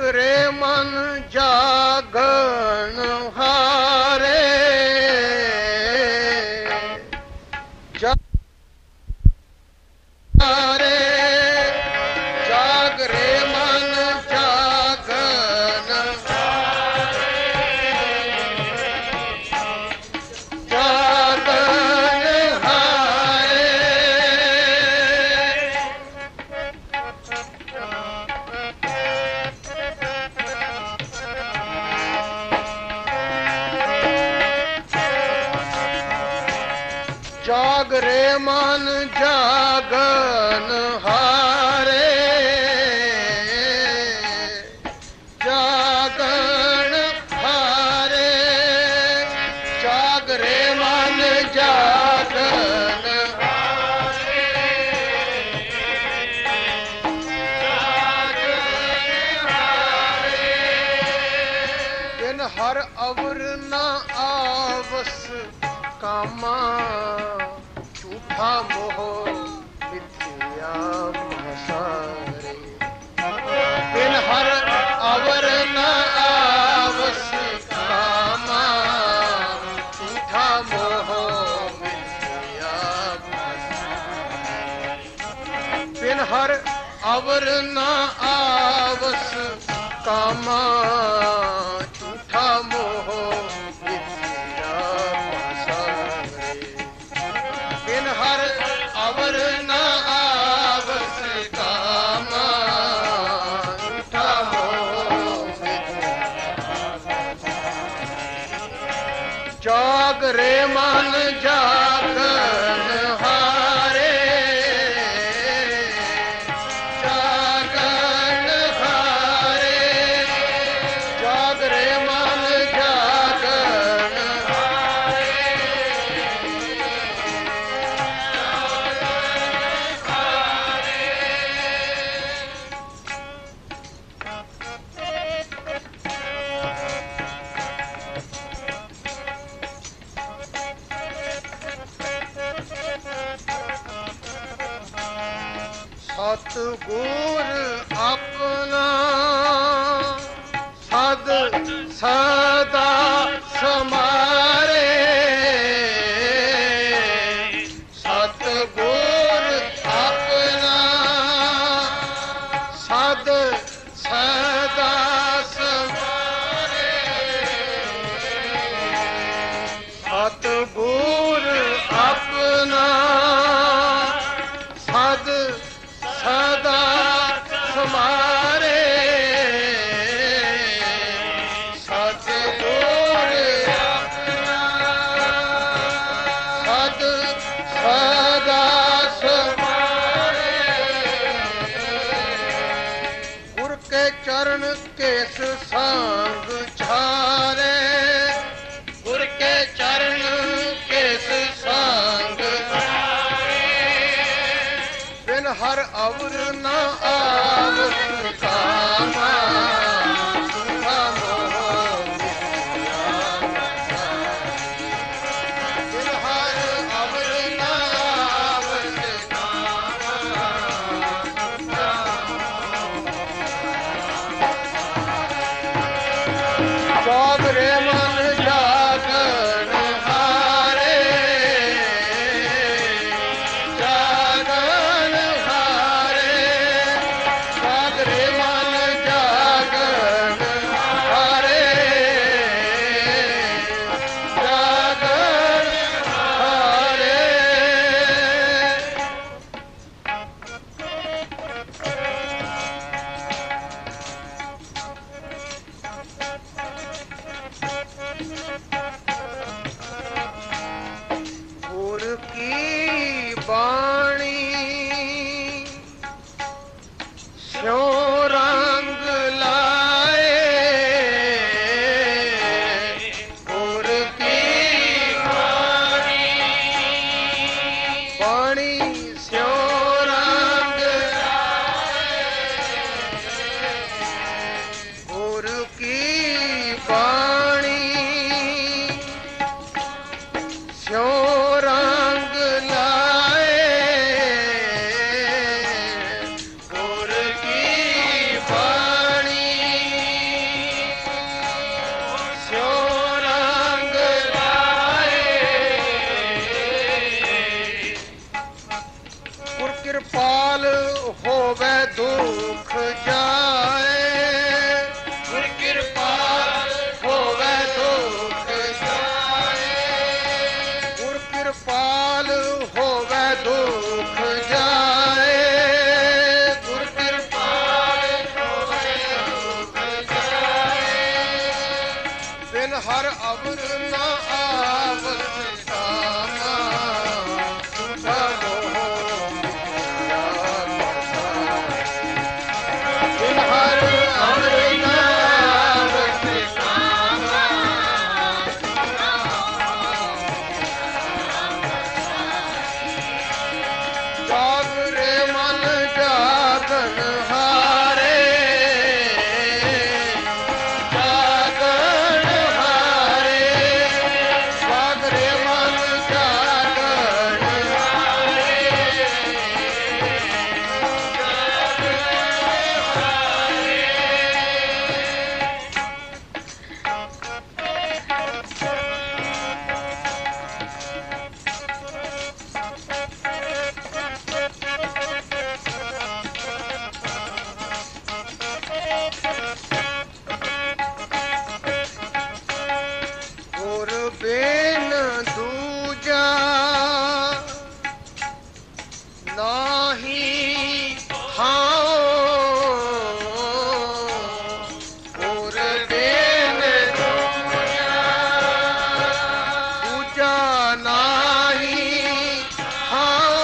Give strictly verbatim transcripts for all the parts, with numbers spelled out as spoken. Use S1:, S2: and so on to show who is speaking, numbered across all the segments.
S1: ਜਾਗਰੇ ਮਨ ਜਾਗਣ ਹਾਰੇ, ਜਾਗਰੇ ਜਾਗਰੇ ਮਨ ਜਾਗਣ ਜਾਗਣ ਹਾਰੇ। ਜਾਗਰੇ ਮਨ ਜਾਗਣ ਹਾਰੇ, ਜਾਗਣ ਹਾਰੇ, ਜਾਗਰੇ ਮਨ ਜਾਗਣ ਹਾਰੇ, ਜਾਗਣ ਹਾਰੇ। ਬਿਨ ਹਰ ਅਵਰ ਨ ਆਵਸ ਕਾਮਾ, ਝੂਠਾ ਮੋਹ ਮਿਥਿਆ ਮਹਸਾਰੇ। ਬਿਨ ਹਰ ਅਵਰ ਨ ਆਵਸ ਕਾਮਾ, ਝੂਠਾ ਮੋਹ ਮਿਥਿਆ ਮਹਸਾਰੇ। ਬਿਨ ਹਰ ਅਵਰ ਨ ਆਵਸ ਕਾਮਾ, ਝੂਠਾ ਮੋਹ ਮਿਥਿਆ ਮਹਸਾਰੇ। ਬਿਨ ਹਰ ਅਵਰ ਨ ਆਵਸ ਕਾਮਾ, ਝੂਠਾ ਮੋਹ ਮਿਥਿਆ। ਜਾਗਰੇ ਮਨ ਜਾਗਣ ਹਾਰੇ, ਜਾਗਣ ਹਾਰੇ, ਜਾਗਰੇ ਮਨ ਜਾਗਣ ਹਾਰੇ, ਸਤਿਗੁਰ ਆਪਣਾ ਸਦ ਸਦਾ ਸਮਾਰੇ। ਸਤਿਗੁਰ ਆਪਣਾ ਸਦ ਸਦਾ ਸਮਾਰੇ। ਸਤਿਗੁਰ ਆਪਣਾ ਸਦ ਸਦਾ ਸਮਾਰੇ। ਸਤਿਗੁਰ ਆਪਣਾ ਸਦ ਸਦਾ ਸਮਾਰੇ। ਗੁਰ ਕੇ ਚਰਨ ਕੇਸ ਸੰਗ ਛਾਰੇ। ਗੁਰ ਕੇ ਚਰਨ ਕੇਸ ਸੰਗ ਹਰ ਅਵਰ ਨ ਆਵਸ ਕਾਮਾ, ਝੂਠਾ ਮੋਹ ਮਿਥਿਆ ਮਹਸਾਰੇ। ਬਿਨ ਹਰ ਅਵਰ ਨ ਆਵਸ ਕਾਮਾ, ਝੂਠਾ ਮੋਹ। ਜਾਗਰੇ ਮਨ ਜਾਗਣ ਹਾਰੇ, ਜਾਗਣ ਹਾਰੇ, ਜਾਗਰੇ ਮਨ ਜਾਗਣ ਹਾਰੇ, ਜਾਗਣ ਹਾਰੇ। ਗੁਰ ਕੀ ਬਾਣੀ ਸਿਉ ਰੰਗ ਲਾਏ। ਗੁਰ ਕੀ ਬਾਣੀ ਬਾਣੀ ਸਿਉ ਰੰਗ ਲਾਏ। ਗੁਰ ਕੀ ਬਾਣੀ ਸਿਉ ਰੰਗ ਲਾਏ। ਗੁਰ ਕੀ ਹਰ ਅਵਰ ਨਾ ਆਵਤ ਕਾਮਾ ਸੁਭਾਗੋ ਬਿਨ ਹਰ ਅਵਰ ਨਾ ਆਵਤ ਕਾਮਾ ਜਾਗਰੇ ਮਨ ਜਾਗਨ ਹਾਰੇ ਬਿਨ ਦੂਜਾ ਨਾਹੀ ਹਾਉ ਗੁਰ ਬਿਨ ਦੂਜਾ ਦੂਜਾ ਨਾਹੀ ਹਾਉ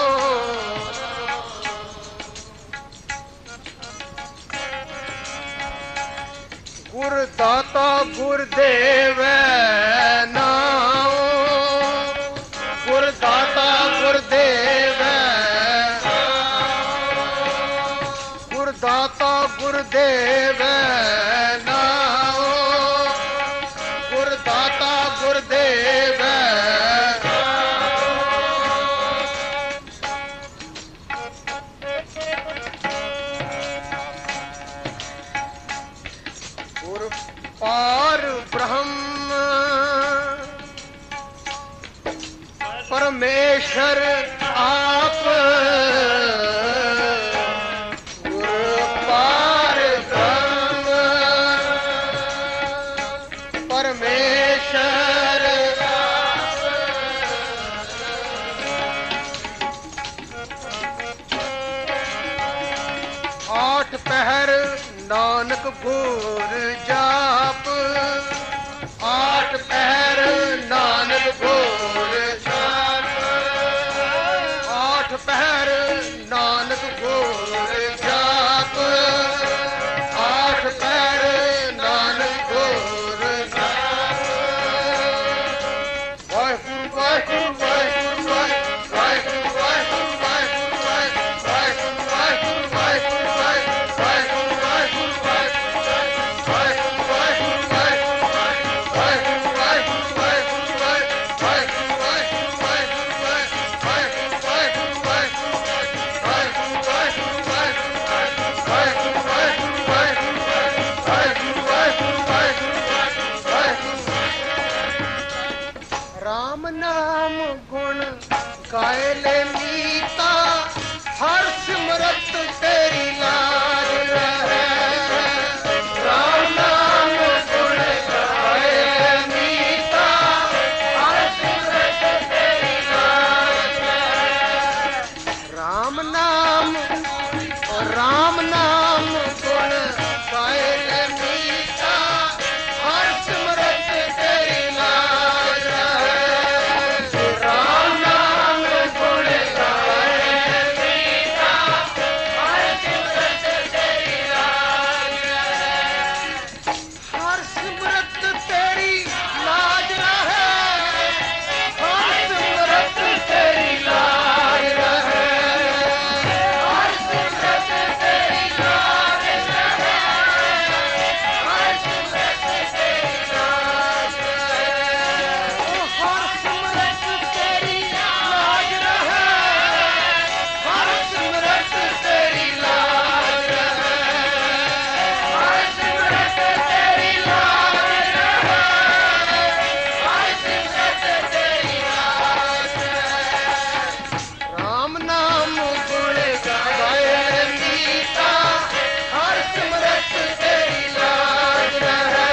S1: ਗੁਰ ਦਾਤਾ ਗੁਰ ਦੇਵੈ ਦਾਤਾ ਗੁਰਦੇਵ ਨਾਉ ਗੁਰ ਦਾਤਾ ਗੁਰਦੇਵ ਗੁਰ ਪਾਰ ਬ੍ਰਹਮ ਪਰਮੇਸ਼ਰ ਆਪ ਆਠ ਪਹਿਰ ਨਾਨਕ ਗੁਰ ਜਾਪ ਆਠ ਪਹਿਰ ਨਾਨਕ ਗੁਰ ਜਾਪ ਆਠ ਪਹਿਰ ਨਾਨਕ ਗੁਰ ਜਾਪ ਆਠ ਪਹਿਰ ਨਾਨਕ ਗੁਰ ਜਾਪ ਵਾਹਿਗੁਰੂ ਵਾਹਿਗੁਰੂ ਵਾਹਿਗੁਰੂ ਵਾਹਿਗੁਰੂ ਵਾਹਿਗੁਰੂ ਰਾਮ ਨਾਮ ਗੁਣ ਗਾਏ ਲੈ ਮੀਤਾ ਹਰ ਸਿਮਰਤ ਤੇਰੀ ਲਾਜ ਰਹੇ ਰਾਮ ਨਾਮ ਗੁਣ ਗਾਏ ਲੈ ਮੀਤਾ ਹਰ ਸਿਮਰਤ ਤੇਰੀ ਲਾਜ ਰਹੇ ਰਾਮ ਨਾਮ ਰਾਮ ਨਾਮ ਗੁਣ ਗਾਏ ਲੈ ਮੀਤਾ ਹਰ ਸਿਮਰਤ ਤੇਰੀ ਲਾਜ ਰਹੇ ਰਾਮ ਨਾਮ ਗੁਣ ਗਾਏ ਮੀਤਾ ਹਰ ਸਿਮਰਤ ਤੇਰੀ ਲਾਜ ਰਹੇ ਹਰ ਸਿਮਰਤ ਤੇਰੀ ਲਾਜ ਰਹੇ ਹਰ ਸਿਮਰਤ ਤੇਰੀ ਲਾਜ ਰਹੇ ਹਰ ਸਿਮਰਤ ਤੇਰੀ ਲਾਜ ਰਹੇ ਹਰ ਸਿਮਰਤ ਤੇਰੀ ਲਾਜ ਰਹੇ ਹਰ ਸਿਮਰਤ ਤੇਰੀ ਲਾਜ ਰਹੇ ਹਰ ਸਿਮਰਤ ਤੇਰੀ ਲਾਜ ਰਹੇ ਹਰ ਸਿਮਰਤ ਤੇਰੀ ਲਾਜ ਰਹੇ ਹਰ ਸਿਮਰਤ ਤੇਰੀ ਲਾਜ ਰਹੇ ਰਾਮ ਨਾਮ ਗੁਣ ਗਾਏ ਮੀਤਾ ਹਰ ਸਿਮਰਤ ਤੇਰੀ ਲਾਜ ਰਹੇ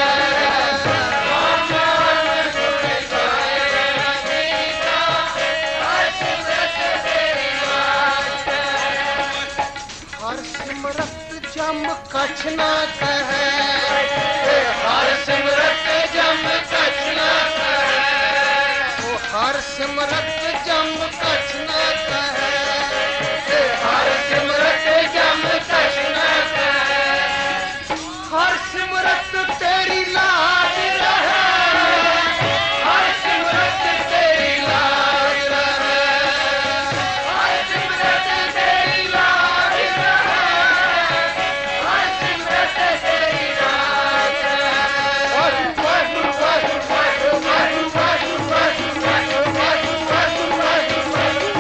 S1: ਰਾਮ ਨਾਮ ਗੁਣ ਗਾਏ ਮੀਤਾ ਹਰ ਸਿਮਰਤ ਤੇਰੀ ਲਾਜ ਰਹੇ ਹਰ ਸਿਮਰਤ ਜਮ ਕਛ ਨਾ ਕਹੈ ਹਰ ਸਿਮਰਤ ਜਮ जम कछ न कहे ओ हर सिमरत जम कछ न कहे हर सिमरत जम कछ न कहे हर सिमरत तेरी लाज रहे हर सिमरत तेरी लाज रहे हर सिमरत तेरी लाज रहे हर सिमरत तेरी लाज रहे वाहिगुरू वाहिगुरू वाहिगुरू वाहिगुरू वाहिगुरू वाहिगुरू वाहिगुरू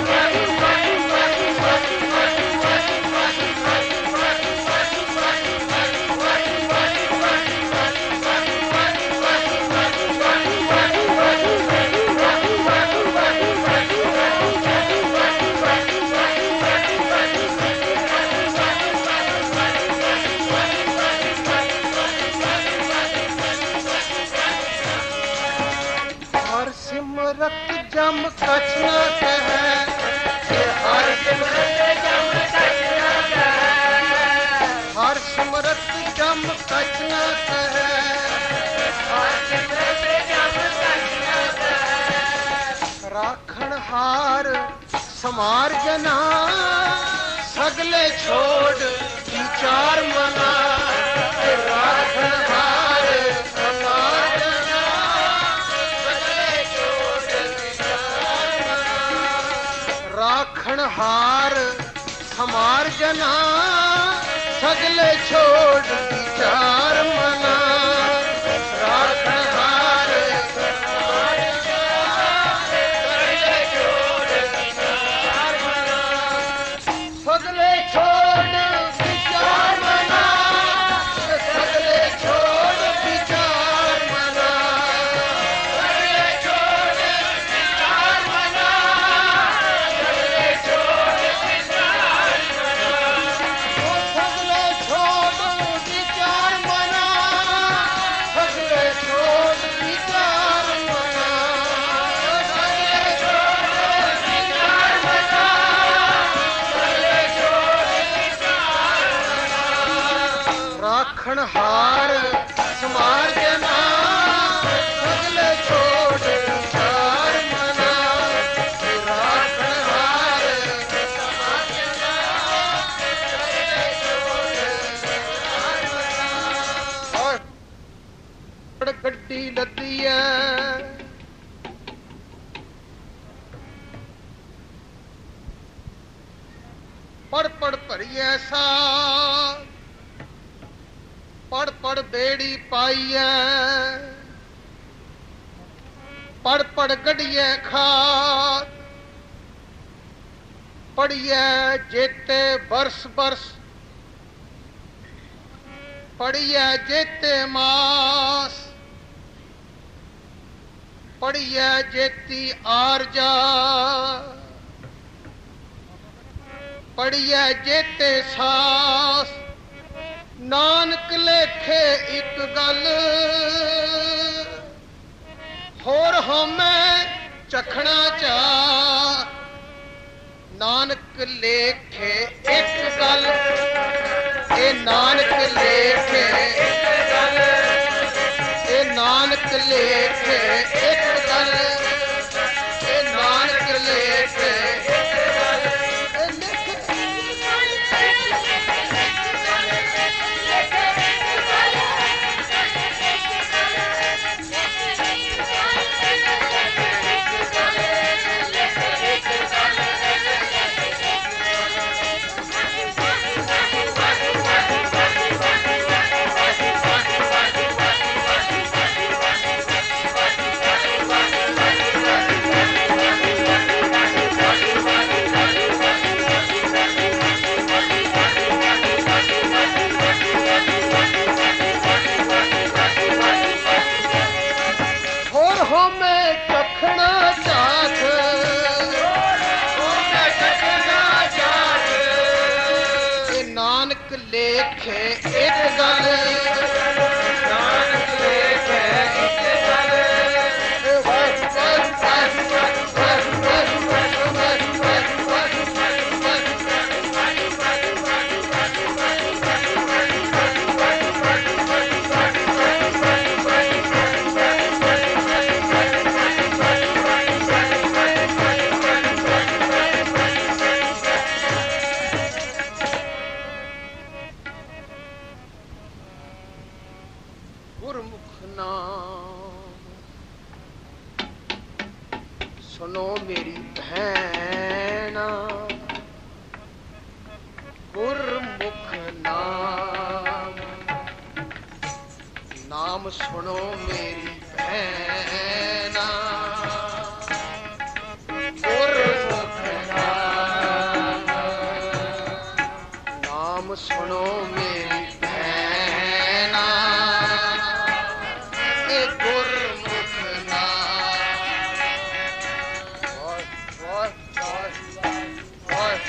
S1: हर सिमरत जम कछ न कहे हर सिमरत जम कछ न कहे हर सिमरत जम कछ न कहे हर सिमरत जम कछ न कहे राखण हार समार जना सगले छोड़ विचार मना राखण हार समार जना सगले छोड़ विचार मना राखण हार समार जना सगले छोड़ विचार मना राखण हार समार जना सगले छोड़ विचार मना सगले छोड़ विचार मना सगले छोड़ विचार मना सगले छोड़ विचार मना सगले छोड़ विचार मना ओ सगले छोड़ विचार मना सगले छोड़ विचार मना सगले छोड़ विचार मना सगले छोड़ विचार मना राखण हार समार जना सगले छोड़ विचार मना राखण हार समार जना सगले छोड़ विचार मना और गड्डी लदी है पड़ पड़ भरिए सा पड़ पड़ बेड़ी पाइए पड़ पड़ गड़िए खाद पड़िए जेते बरस बरस पड़िए जेते मास पड़िए जेती आरजा पड़िए जेते सास नानक लेखे एक गल होर हमें चखना चा नानक लेखे एक गल ए नानक लेखे एक गल ए नानक लेखे एक गल ए नानक लेखे एक गल ए लेखे लेखे एक गल नानक लेखे एक गल बस बस बस बस बस बस ਗੁਰਮੁਖ ਨਾਮ ਸੁਨੋ ਮੇਰੀ ਭੈਣਾ, ਗੁਰਮੁਖ ਨਾਮ ਨਾਮ ਸੁਣੋ ਮੇਰੀ ਭੈਣਾ, ਗੁਰਮੁਖ ਨਾਮ ਨਾਮ ਸੁਣੋ ਮੇਰੀ ਭੈਣਾ, ਇਹ ਗੁਰਮੁਖ ਨਾਮ ਵਾਹ ਵਾਹ ਵਾਹ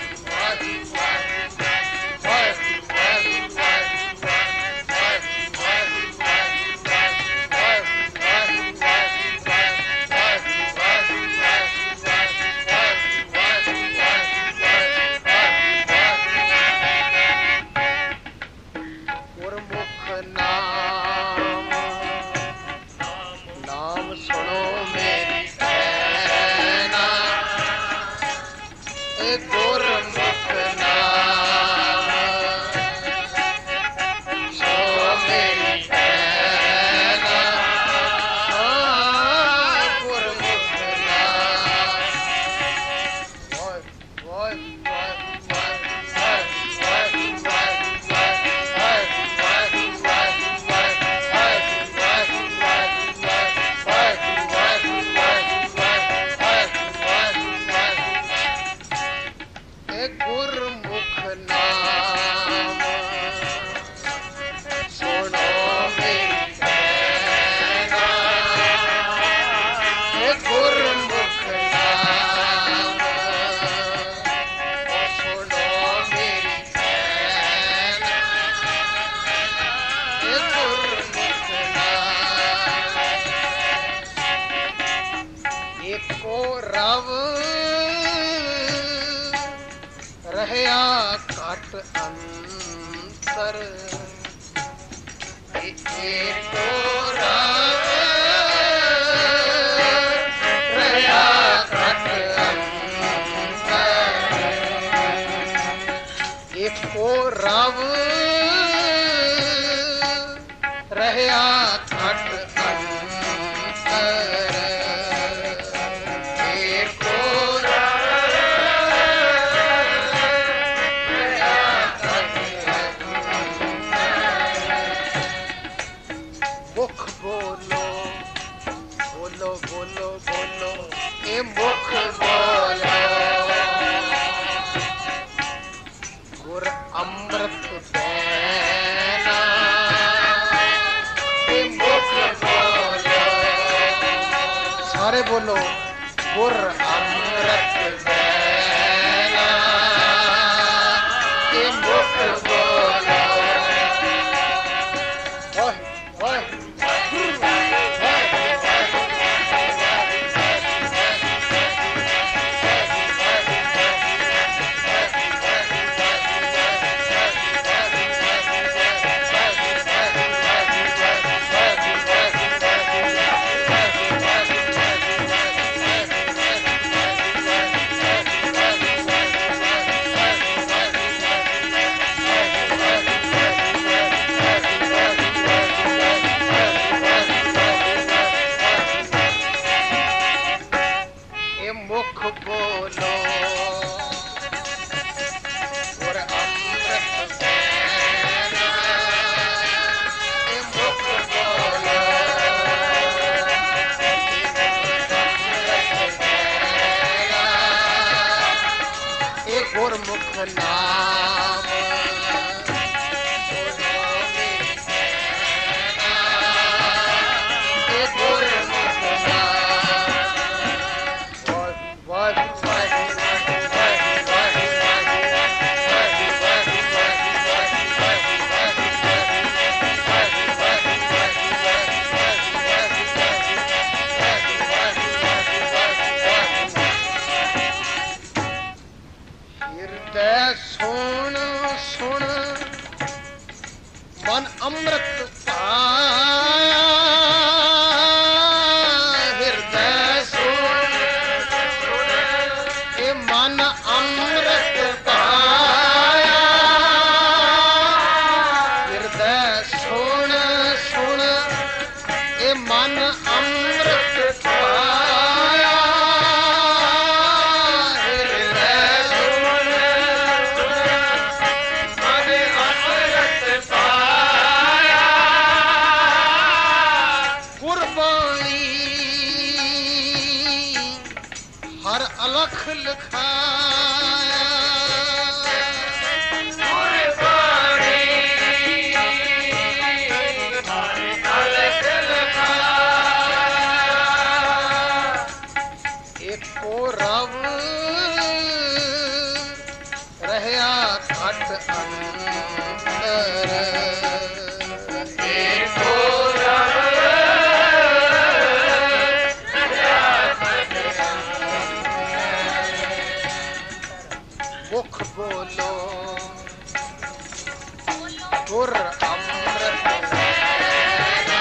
S1: ਗੁਰ ਅੰਮ੍ਰਿਤ ਦੇਣਾ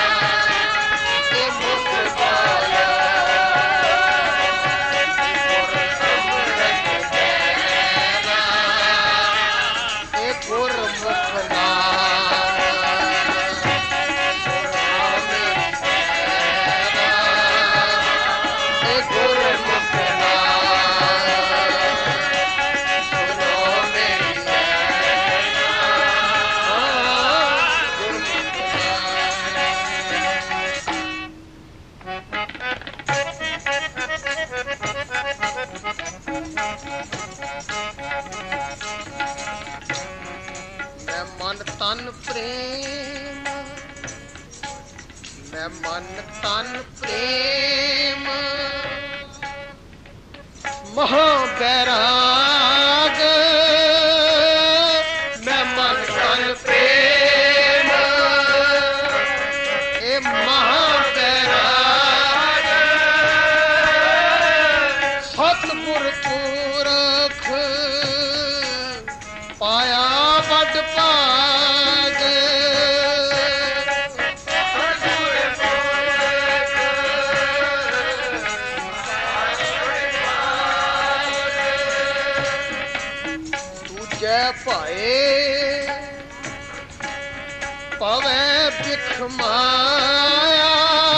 S1: ਇਹ ਮੁਖ ਬੋਲਿਆ ਗੁਰ ਅੰਮ੍ਰਿਤ ਦੇਣਾ ਇਹ ਗੁਰਮੁਖ ਨਾਮ ਇਹ ਗੁਰਮੁਖ ਮੈਂ ਮਨ ਤਨ ਪ੍ਰੇਮ ਮੈਂ ਮਨ ਤਨ ਪ੍ਰੇਮ ਮਹਾ ਬੈਰਾਗ ਮੈਂ ਮਨ ਤਨ ਪ੍ਰੇਮ ਇਹ ਮਹਾ ਬੈਰਾਗ ਸਤਿਗੁਰ ਪੁਰਖ ਪਾਇਆ ਵੱਡ ਭਾਗ ਦੂਜੇ ਭਾਏ ਪਵੈ ਬਿਖ ਮਾਇਆ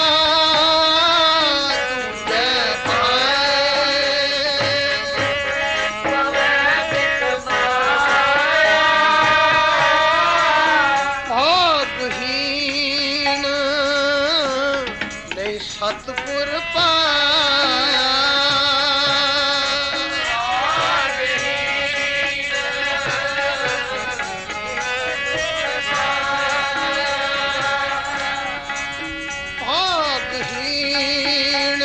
S1: ਦੂਜੇ ਭਾਏ ਪਵੈ ਬਿਖ ਮਾਇਆ ਭਾਗਹੀਣ ਨਹੀਂ ਸਤਿਗੁਰ ਪਾਇਆ ਭਾਗਹੀਣ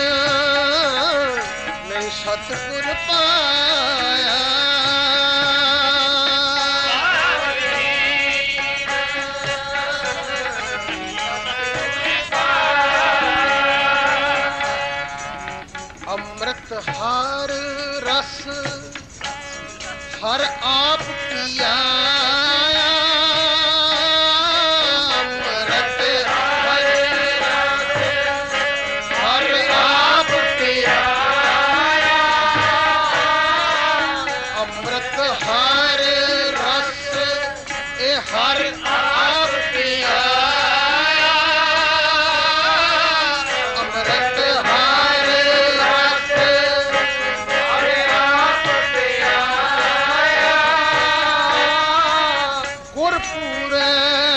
S1: ਨਹੀਂ ਸਤਿਗੁਰ ਪਾਇਆ ਅੰਮ੍ਰਿਤ ਹਰ ਰਸ ਹਰ ਆਪ ਪੀਆ ਅੰਮ੍ਰਿਤ ਹਰ ਹਰ ਆਪ ਪੀਆ ਅੰਮ੍ਰਿਤ ਹਰ ਰਸ ਇਹ ਹਰ ਆਪ ਪੀਆ ਅੰਮ੍ਰਿਤ ਹਰ ਰਸ ਹਰ ਆਪ ਪੀਆ ਗੁਰਪੂਰੈ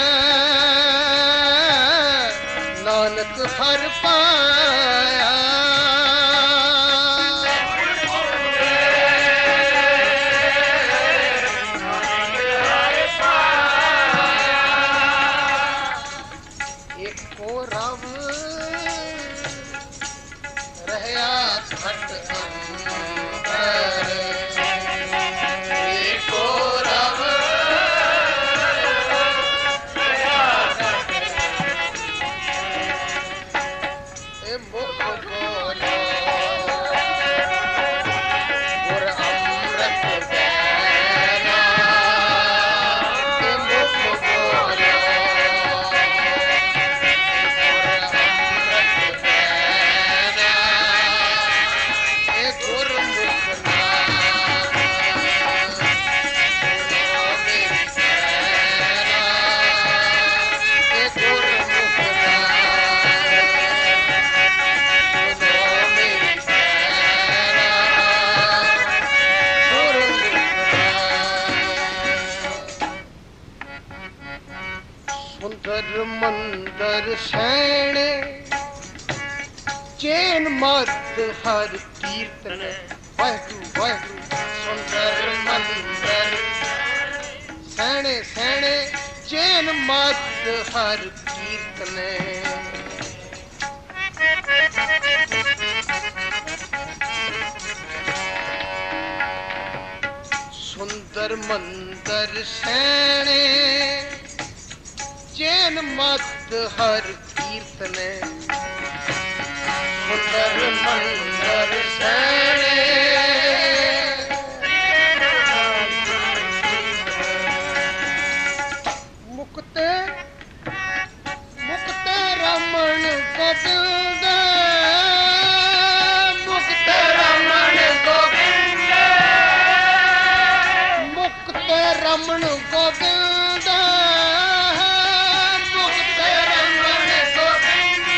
S1: ਨਾਨਕ ਹਰ ਪਾਇਆ ਏਕੋ ਰਵ ਰਹਿਆ ਘਟ ਅੰਤਰ ਏਕੋ ਰਵ ਇਹ ਮੁਖ ਬੋਲੋ ਗੁਰ ਅੰਮ੍ਰਿਤ ਦੇਣਾ ਇਹ ਮੁਖ ਬੋਲੋ ਗੁਰ ਅੰਮ੍ਰਿਤ ਦੇਣਾ ਇਹ ਗੁਰਮੁਖ ਨਾਮ ਸੁਣੋ ਮੇਰੀ ਸੈਨਾ ਇਹ ਗੁਰਮੁਖ ਨਾਮ ਸੁਣੋ ਮੇਰੀ ਸੈਨਾ ਗੁਰਮੁਖ ਨਾਮ ਸੁੰਦਰ ਮੰਦਰ ਸੈਣੇ ਚੈਨ ਮਤ ਹਰ ਕੀਰਤਨ ਵਾਹਿਗੁਰੂ ਵਾਹਿਗੁਰੂ ਸੁੰਦਰ ਮੰਦਰ ਸੈਣੇ ਸੈਣੇ ਚੈਨ ਮਤ ਹਰ ਕੀਰਤਨ ਸੁੰਦਰ ਮੰਦਰ ਸੈਣੇ ਚੈਨ ਮਤ ਹਰ ਕੀਰਤਨ ਸੁੰਦਰ ਮੰਦਰ ਸੈਣੇ ਮੁਕਤ ਮੁਕਤ ਰਮਣ ਗੋਬਿੰਦ ਮੁਕਤ ਰਮਣ ਗੋਬਿੰਦ ਮੁਕਤ ਰਮਣ ਗੋਬਿੰਦ ਮੁਕਤ ਰਮਣ ਗੋਬਿੰਦ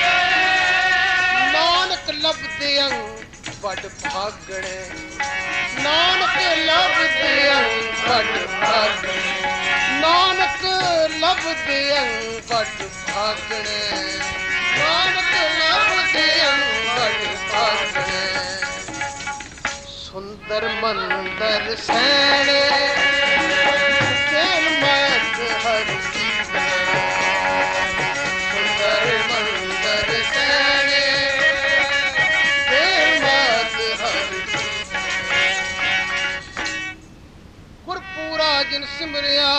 S1: ਨਾਨਕ ਲਬਦਿਆਂ ਵੱਡ ਭਾਗਣੇ ਨਾਨਕ ਲਬਦਿਆਂ ਵੱਡ ਭਾਗਣੇ ਨਾਨਕ ਲਬਦਿਆਂ ਵੱਡ ਭਾਗਣੇ ਨਾਨਕ ਲਬਦਿਆਂ ਵੱਡ ਭਾਗਣੇ ਸੁੰਦਰ ਮੰਦਰ ਸੈਣੇ ਜਨ ਮਤ ਹਰ ਕੀਰਤਨ ਸੁੰਦਰ ਮੰਦਰ ਸੈਣੇ ਜਨ ਮਤ ਹਰ ਗੁਰਪੂਰਾ ਜਿਨ ਸਿਮਰਿਆ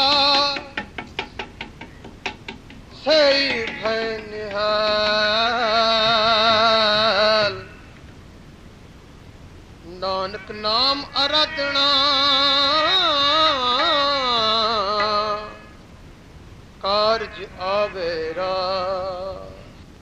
S1: ਸਹੀ ਭੈ ਨਿਹਾਲ ਨਾਨਕ ਨਾਮ ਅਰਾਧਨਾ ਕਾਰਜ ਆਵੇ ਰਾ